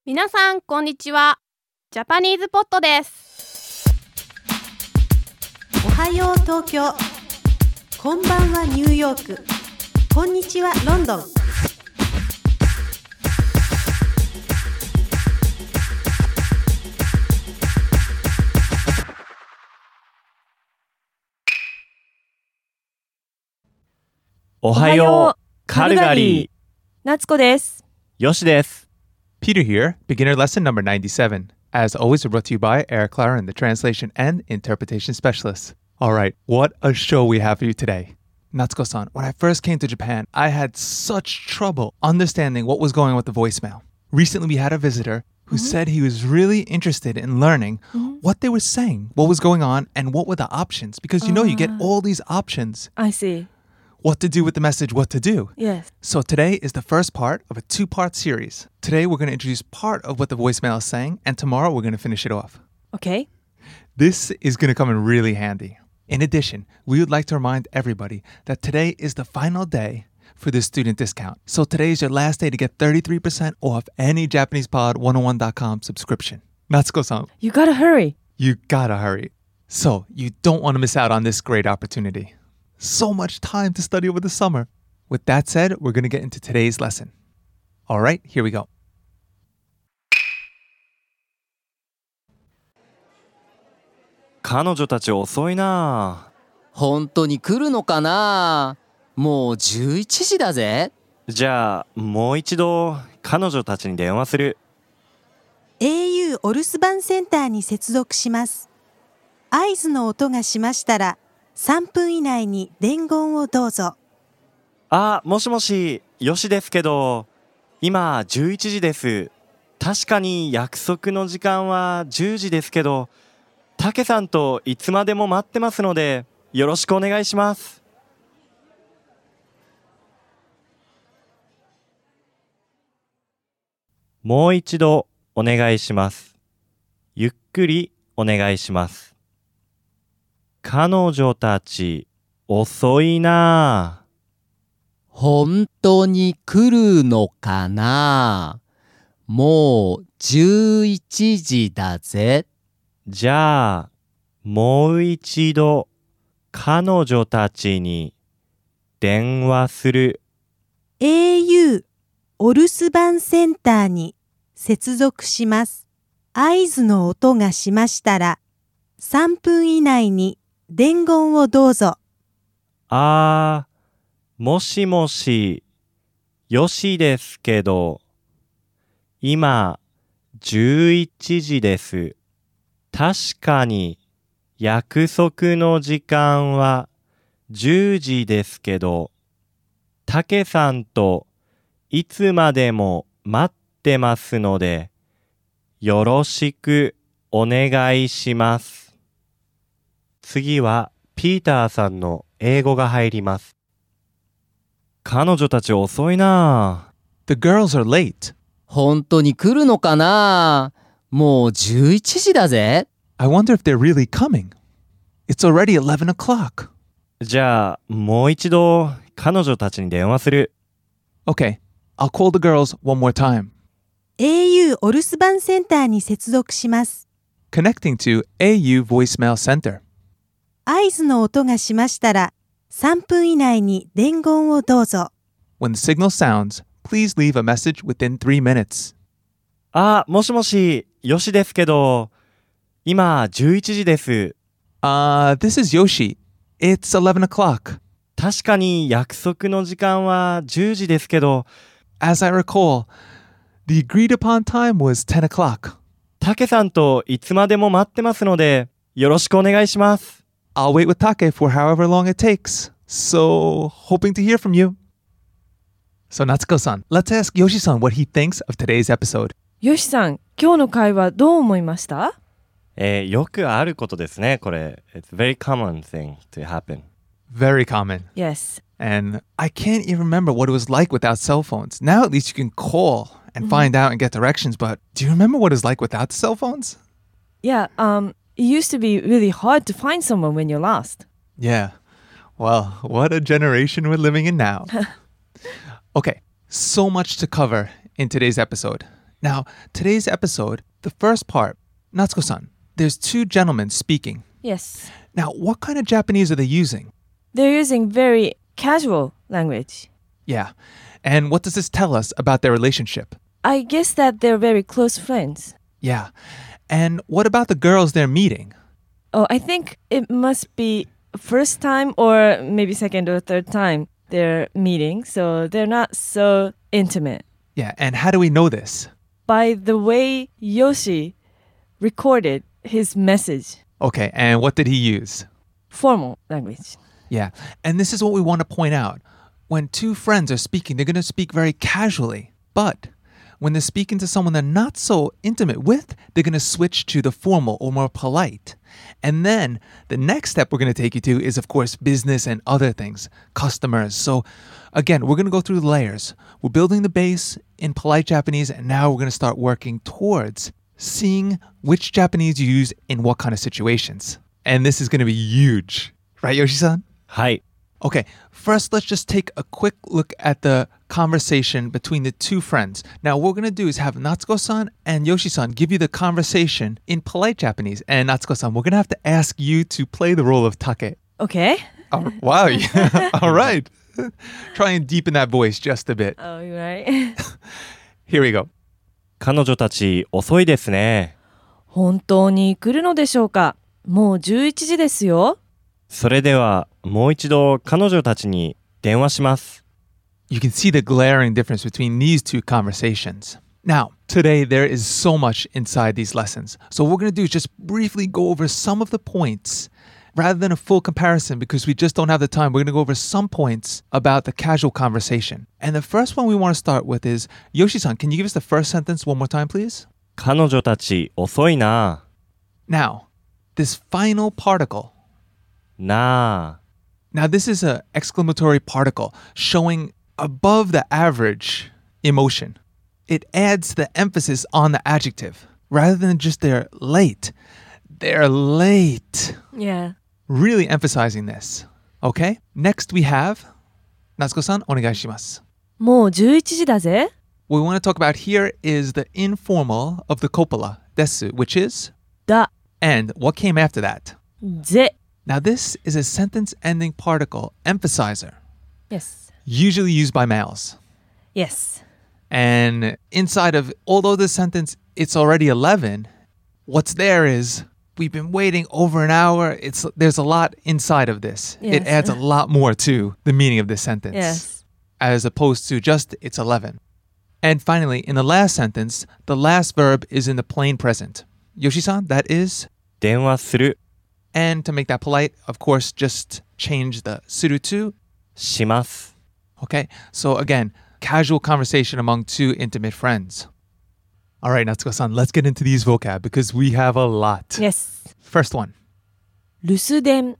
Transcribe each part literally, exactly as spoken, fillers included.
皆さんこんにちは。ジャパニーズポットです。 おはよう東京、こんばんはニューヨーク、こんにちはロンドン。 おはようカルガリー。 夏子です。 よしです。 Peter here, beginner lesson number ninety-seven. As always, brought to you by Eric Claren, the translation and interpretation specialist. All right, what a show we have for you today. Natsuko-san, when I first came to Japan, I had such trouble understanding what was going on with the voicemail. Recently, we had a visitor who mm-hmm. said he was really interested in learning mm-hmm. what they were saying, what was going on, and what were the options. Because you uh, know, you get all these options. I see.What to do with the message, what to do. Yes. So today is the first part of a two-part series. Today we're going to introduce part of what the voicemail is saying, and tomorrow we're going to finish it off. Okay. This is going to come in really handy. In addition, we would like to remind everybody that today is the final day for the student discount. So today is your last day to get thirty-three percent off any Japanese Pod one oh one dot com subscription. Natsuko-san. You gotta hurry. You gotta hurry. So you don't want to miss out on this great opportunity.So much time to study over the summer. With that said, we're going to get into today's lesson. All right, here we go. 彼女たち遅いな。 本当に来るのかな。もうじゅういちじだぜ。 じゃあもう一度彼女たちに電話する。 エーユー お留守番センターに接続します。合図の音がしましたらさんぷん以内に伝言をどうぞ。 あ、もしもし、よしですけど、今じゅういちじです。確かに約束の時間はじゅうじですけど、たけさんといつまでも待ってますので、よろしくお願いします。もう一度お願いします。ゆっくりお願いします。彼女たち遅いな。 本当に来るのかな。もうじゅういちじだぜ。 じゃあもう一度彼女たちに電話する。 エーユー お留守番センターに接続します。合図の音がしましたらさんぷん以内に伝言をどうぞ。 あー、もしもし、よしですけど、今じゅういちじです。確かに約束の時間はじゅうじですけど、たけさんといつまでも待ってますので、よろしくお願いします。次はピーターさんの英語が入ります。彼女たち遅いな。 The girls are late. 本当に来るのかな。もうじゅういちじだぜ。 I wonder if they're really coming. It's already eleven o'clock. じゃあもう一度彼女たちに電話する。 Okay, I'll call the girls one more time. エーユー お留守番センターに接続します。 Connecting to エーユー Voicemail Center. 合図の音がしましたらさんぷん以内に伝言をどうぞ。 When the signal sounds, please leave a message within three minutes. あ、もしもし、よしですけど、今じゅういちじです。 Uh, this is Yoshi. It's eleven o'clock. 確かに約束の時間はじゅうじですけど、 As I recall, the agreed upon time was ten o'clock. たけさんといつまでも待ってますので、よろしくお願いします。 I'll wait with Take for however long it takes. So, hoping to hear from you. So, Natsuko-san, let's ask Yoshi-san what he thinks of today's episode. よしさん、今日の会話どう思いました？ えー、よくあることですね、これ。It's a very common thing to happen. Very common. Yes. And I can't even remember what it was like without cell phones. Now at least you can call and find out and get directions, but do you remember what it was like without cell phones? Yeah, um... It used to be really hard to find someone when you're lost. Yeah. Well, what a generation we're living in now. Okay, so much to cover in today's episode. Now, today's episode, the first part, Natsuko-san, there's two gentlemen speaking. Yes. Now, what kind of Japanese are they using? They're using very casual language. Yeah. And what does this tell us about their relationship? I guess that they're very close friends. Yeah. And what about the girls they're meeting? Oh, I think it must be first time or maybe second or third time they're meeting, so they're not so intimate. Yeah, and how do we know this? By the way Yoshi recorded his message. Okay, and what did he use? Formal language. Yeah, and this is what we want to point out. When two friends are speaking, they're going to speak very casually. But when they're speaking to someone they're not so intimate with, they're going to switch to the formal or more polite. And then the next step we're going to take you to is, of course, business and other things, customers. So again, we're going to go through the layers. We're building the base in polite Japanese, and now we're going to start working towards seeing which Japanese you use in what kind of situations. And this is going to be huge. Right, Yoshi-san? はい Okay, first let's just take a quick look at the conversation between the two friends. Now, what we're going to do is have Natsuko-san and Yoshi-san give you the conversation in polite Japanese. And Natsuko-san, we're going to have to ask you to play the role of Take. Okay. Oh, wow. Yeah. All right. Try and deepen that voice just a bit. Oh, you're right. Here we go. 彼女たち遅いですね。 本当に来るのでしょうか？もうじゅういちじですよ。 それではもう一度彼女たちに電話します。 You can see the glaring difference between these two conversations. Now, today there is so much inside these lessons. So what we're going to do is just briefly go over some of the points rather than a full comparison because we just don't have the time. We're going to go over some points about the casual conversation. And the first one we want to start with is, Yoshi-san, can you give us the first sentence one more time, please? 彼女たち遅いな。 Now, this final particle. なあ。 Now, this is an exclamatory particle showing above the average emotion. It adds the emphasis on the adjective rather than just they're late. They're late. Yeah. Really emphasizing this. Okay? Next we have Natsuko-san, onegaishimasu. もうじゅういちじだぜ。 What we want to talk about here is the informal of the copula, desu, which is だ、 and. What came after that? ぜ。 Now, this is a sentence-ending particle, emphasizer, Yes. usually used by males. Yes. And inside of, although the sentence, it's already eleven, what's there is, we've been waiting over an hour. It's There's a lot inside of this. It Yes. adds a lot more to the meaning of this sentence. Yes. As opposed to just, it's eleven. And finally, in the last sentence, the last verb is in the plain present. Yoshi-san, that is? 電話する。 And to make that polite, of course, just change the suru to します。 Okay, so again, casual conversation among two intimate friends. All right, Natsuko-san, let's get into these vocab because we have a lot. Yes. First one, 留守電、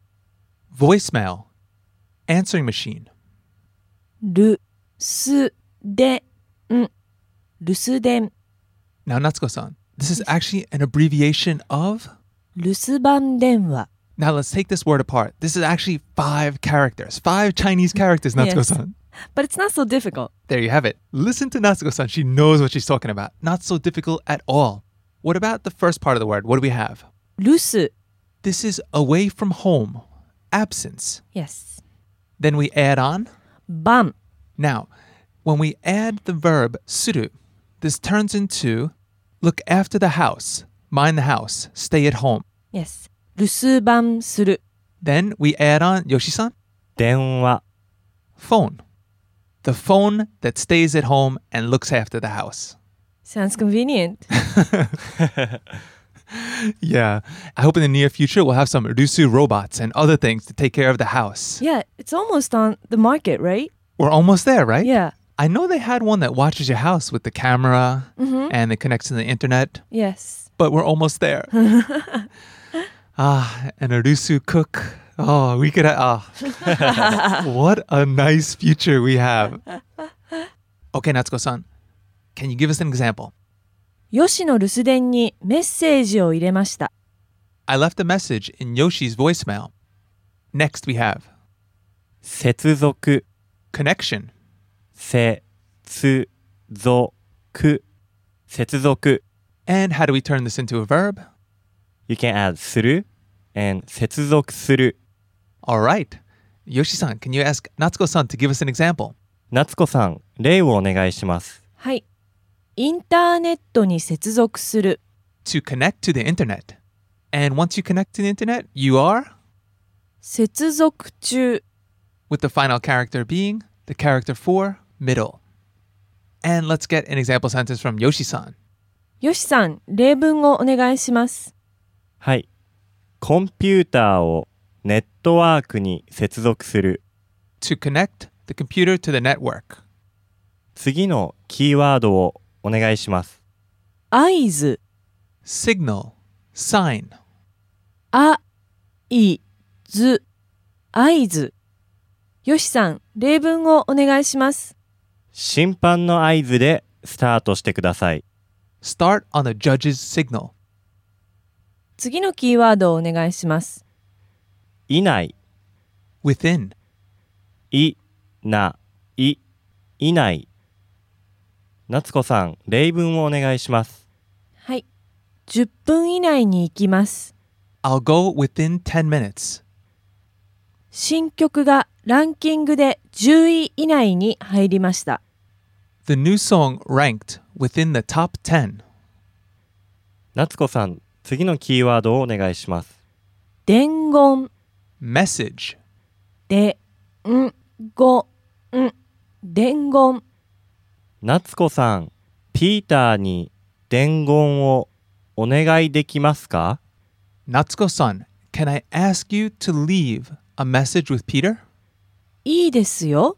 voicemail, answering machine. 留守電、留守電、 Now, Natsuko-san, this is actually an abbreviation of... 留守番電話。 Now, let's take this word apart. This is actually five characters, five Chinese characters, Natsuko-san. But it's not so difficult. There you have it. Listen to Natsuko-san. She knows what she's talking about. Not so difficult at all. What about the first part of the word? What do we have? 留守。 This is away from home, absence. Yes. Then we add on. 番。 Now, when we add the verb suru, this turns into look after the house, mind the house, stay at home. Yes. 留守番する。 Then we add on, Yoshi-san, 電話。 phone. The phone that stays at home and looks after the house. Sounds convenient. Yeah. I hope in the near future we'll have some Rusu robots and other things to take care of the house. Yeah, it's almost on the market, right? We're almost there, right? Yeah. I know they had one that watches your house with the camera and it connects to the internet, Yes. but we're almost there. Ah, and a Rusu cook. Oh, we could have. Oh. What a nice future we have. Okay, Natsuko-san, can you give us an example? ヨシの留守電にメッセージを入れました。 I left a message in Yoshi's voicemail. Next we have 接続。 connection. 接続。 接続。 And how do we turn this into a verb? You can add する and 接続する。 All right. Yoshi-san, can you ask Natsuko-san to give us an example? 夏子さん、例をお願いします。 はい。インターネットに接続する。 To connect to the internet. And once you connect to the internet, you are? 接続中。 With the final character being the character for middle. And let's get an example sentence from Yoshi-san. よしさん、例文をお願いします。 はい。コンピューターをネットワークに接続する。 To connect the computer to the network. 次のキーワードをお願いします。 合図。 Signal. Sign. あ、い、ず、合図。よしさん、例文をお願いします。 審判の合図でスタートしてください。 Start on the judge's signal. 次のキーワードをお願いします。 以内、 Within. い、な、い、以内。夏子さん、例文をお願いします。 はい。じゅっぷん以内に行きます。 I'll go within ten minutes. 新曲がランキングでじゅうい以内に入りました。 The new song ranked within the top ten. 夏子さん、次のキーワードをお願いします。 伝言。 Message. で、ん、ご、ん、伝言。 夏子さん、ピーターに伝言をお願いできますか？ Natsuko-san, can I ask you to leave a message with Peter? いいですよ。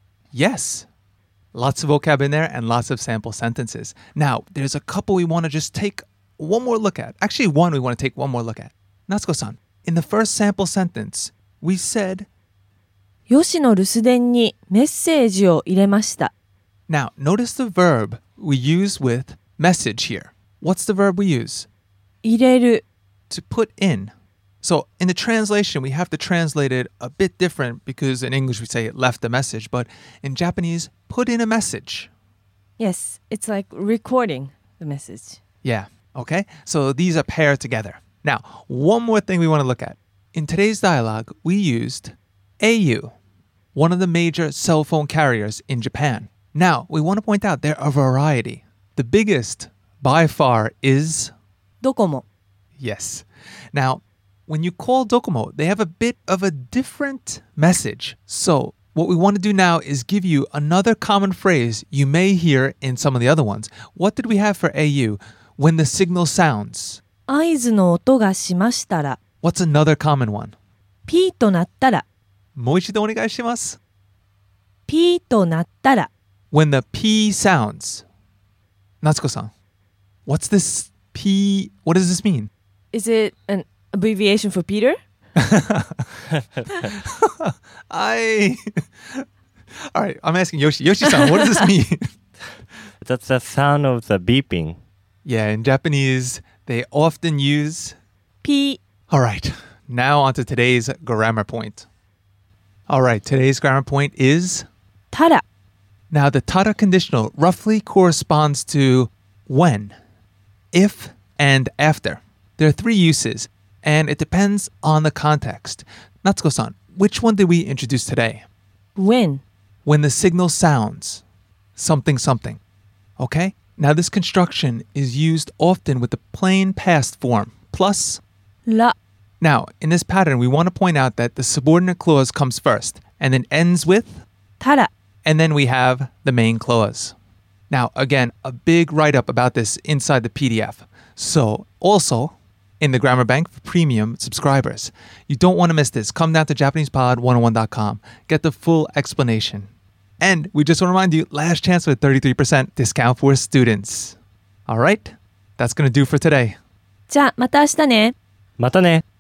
Yes. Lots of vocab in there and lots of sample sentences. Now, there's a couple we want to just take one more look at. Actually, one we want to take one more look at. Natsuko-san, in the first sample sentence, we said, 吉野留守電にメッセージを入れました。 now, notice the verb we use with message here. What's the verb we use? 入れる。 To put in. So in the translation, we have to translate it a bit different because in English we say it left a message, but in Japanese, put in a message. Yes, it's like recording the message. Yeah, okay? So these are paired together. Now, one more thing we want to look at. In today's dialogue, we used A U, one of the major cell phone carriers in Japan. Now, we want to point out there are a variety. The biggest, by far, is... ドコモ。 Yes. Now, when you call Docomo, they have a bit of a different message. So what we want to do now is give you another common phrase you may hear in some of the other ones. What did we have for A U? When the signal sounds. 合図の音がしましたら。 What's another common one? ピーとなったら。 もう一度お願いします。 ピーとなったら。 When the P sounds. Natsuko-san, what's this P? What does this mean? Is it an abbreviation for Peter? I... All right, I'm asking Yoshi. Yoshi-san, what does this mean? That's the sound of the beeping. Yeah, in Japanese, they often use... P. All right, now on to today's grammar point. All right, today's grammar point is... たら。 Now, the tara conditional roughly corresponds to when, if, and after. There are three uses, and it depends on the context. Natsuko-san, which one did we introduce today? When. When the signal sounds. Something, something. Okay? Now, this construction is used often with the plain past form, plus... ら。 Now, in this pattern, we want to point out that the subordinate clause comes first, and then ends with... たら。 And then we have the main clause. Now, again, a big write-up about this inside the P D F. So, also, in the Grammar Bank for premium subscribers. You don't want to miss this. Come down to Japanese Pod one oh one dot com. Get the full explanation. And we just want to remind you, last chance for a thirty-three percent discount for students. All right? That's going to do for today. じゃあ、また明日ね。 またね。